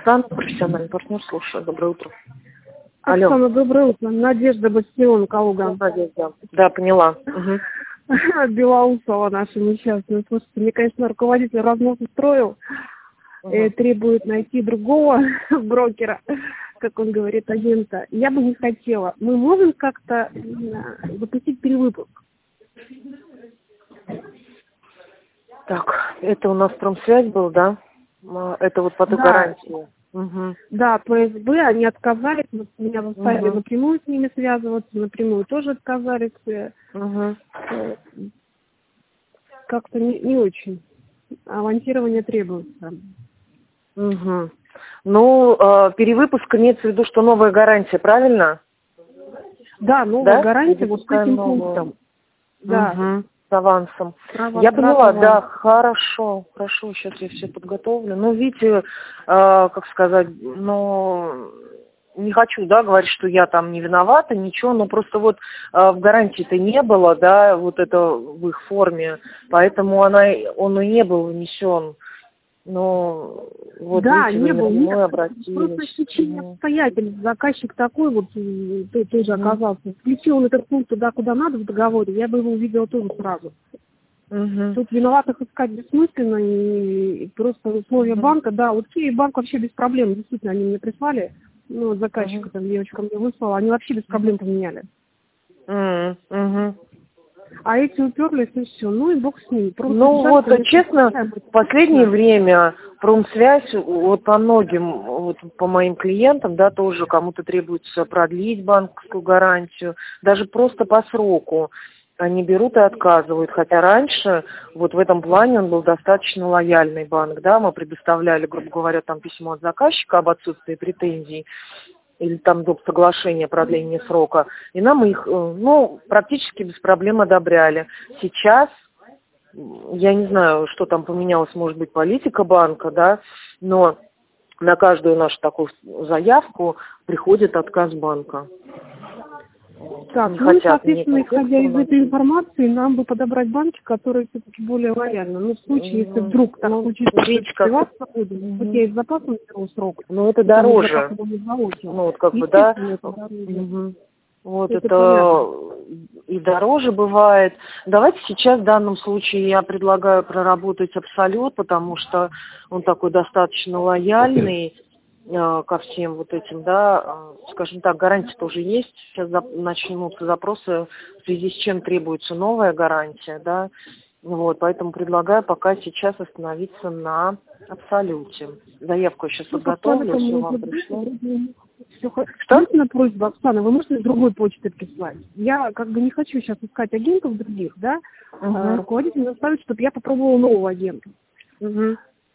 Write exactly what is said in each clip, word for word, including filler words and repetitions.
Оксана, профессиональный партнер, слушаю. Доброе утро. Алло. Оксана, доброе утро. Надежда Бастион, Калуга. Надежда. Да, поняла. Угу. Белоусова наша несчастная. Слушайте, мне, конечно, руководитель разнос устроил. Угу. И требует найти другого брокера, как он говорит, агента. Я бы не хотела. Мы можем как-то запустить перевыпуск? Так, это у нас промсвязь был, да? Это вот по той да. гарантии. Угу. Да, ПСБ, они отказались, меня заставили угу. напрямую с ними связываться, напрямую тоже отказались. Угу. Как-то не, не очень. Авансирование требуется. Угу. Ну, э, перевыпуск имеется в виду, что новая гарантия, правильно? Да, новая да? гарантия вот с этим новую. пунктом. Да. Угу. С авансом. Право, я поняла, право. да, хорошо, хорошо, сейчас я все подготовлю. Ну, видите, э, как сказать, ну, не хочу, да, говорить, что я там не виновата, ничего, но просто вот э, в гарантии-то не было, да, вот это в их форме, поэтому она, он и не был внесен. Но вот да, видите, не вы был, напрямую нет, обратились. просто стечение Угу. обстоятельств. Заказчик такой вот э, тоже угу. оказался. Включил он этот пункт туда, куда надо в договоре, я бы его увидела тоже сразу. Угу. Тут виноватых искать бессмысленно, и просто условия угу. банка, да, вот и банк вообще без проблем, действительно, они мне прислали, ну, заказчика, угу. там девочка мне выслала, они вообще без проблем поменяли. Угу. А эти уперлись, и все. Ну и бог с ним. Просто ну вот, честно, в последнее да. время промсвязь, вот по многим, вот по моим клиентам, да, тоже кому-то требуется продлить банковскую гарантию, даже просто по сроку. Они берут и отказывают, хотя раньше вот в этом плане он был достаточно лояльный банк, да, мы предоставляли, грубо говоря, там письмо от заказчика об отсутствии претензий, или там доп. Соглашение продления срока, и нам их, ну, практически без проблем одобряли. Сейчас, я не знаю, что там поменялось, может быть, политика банка, да, но на каждую нашу такую заявку приходит отказ банка. Так, не ну, соответственно, исходя из этой информации, нам бы подобрать банки, которые все-таки более лояльны. Ну, в случае, если вдруг так ну, случится, что вас проходит, хоть я из запаса беру срок. Ну, это дороже. Ну, вот, как бы, да. Угу. Вот это, это и дороже бывает. Давайте сейчас в данном случае я предлагаю проработать Абсолют, потому что он такой достаточно лояльный ко всем вот этим, да, скажем так, гарантия тоже есть. Сейчас начнутся запросы, в связи с чем требуется новая гарантия, да. Вот, поэтому предлагаю пока сейчас остановиться на Абсолюте. Заявку я сейчас ну, подготовлю, все вам пришло. Что? Единственная просьба, Оксана, вы можете с другой почты прислать? Я как бы не хочу сейчас искать агентов других, да? Угу. А, руководитель заставит, чтобы я попробовала нового агента. Угу.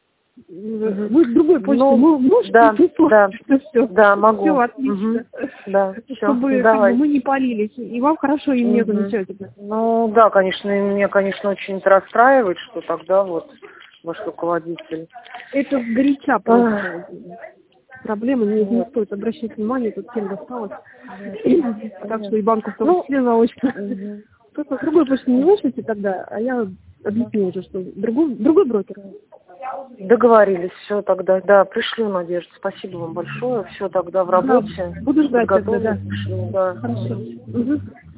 Вы с другой почты ну, можете да, да, все? Да, могу. Все, отлично. Угу. Да, чтобы как бы, мы не палились. И вам хорошо, и мне угу. замечательно. Ну да, конечно, меня, конечно, очень расстраивает, что тогда вот ваш руководитель. Это сгоряча просто. Проблема не, не стоит обращать внимание, тут всем досталось. Так что и банку в том числе заочно. Просто с другой почты не вышите тогда, а я объясню уже, что другой, другой брокер. Договорились, все тогда. Да, пришлю, Надежда. Спасибо вам большое. Все тогда в работе. Да, буду ждать тогда, да. Пришлю, да. Хорошо. Угу.